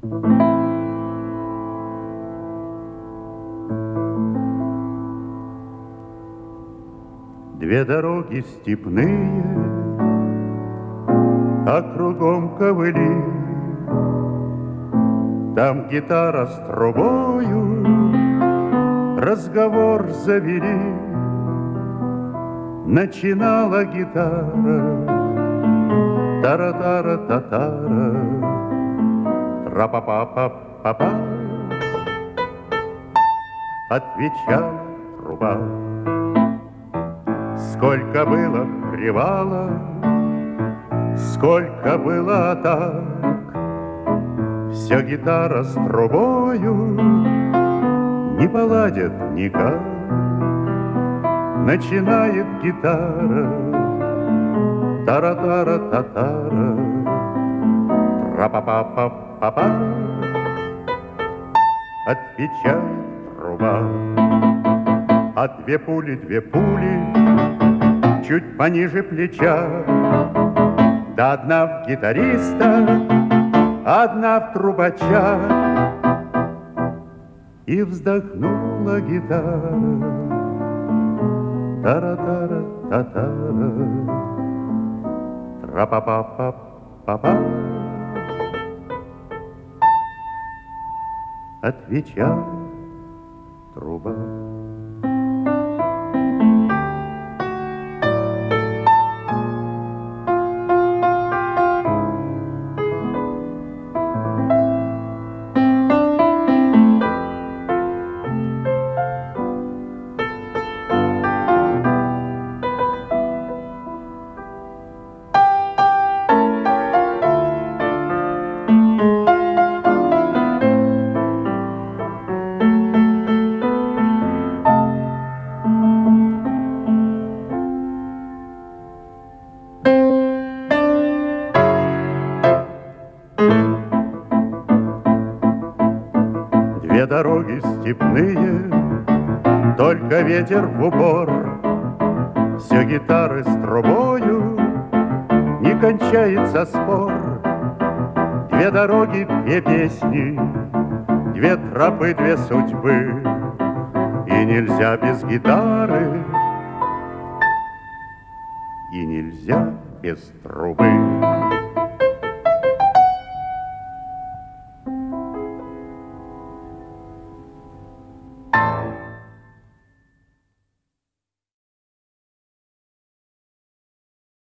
Две дороги степные, а кругом ковыли. Там гитара с трубою разговор завели. Начинала гитара, тара-тара-та-тара, тра-па-па-па-па-па. Отвечала труба. Сколько было привала, сколько было атак, вся гитара с трубою не поладят никак. Начинает гитара, тара-тара-та-тара, тра-па-па-па-па-па. Отвечает труба. А две пули, чуть пониже плеча. Да одна в гитариста, одна в трубача. И вздохнула гитара, тара-тара-та-тара, тра-па-па-па-па-па. Отвечала труба. Две дороги степные, только ветер в упор. Все гитары с трубою, не кончается спор. Две дороги, две песни, две тропы, две судьбы. И нельзя без гитары, и нельзя без трубы.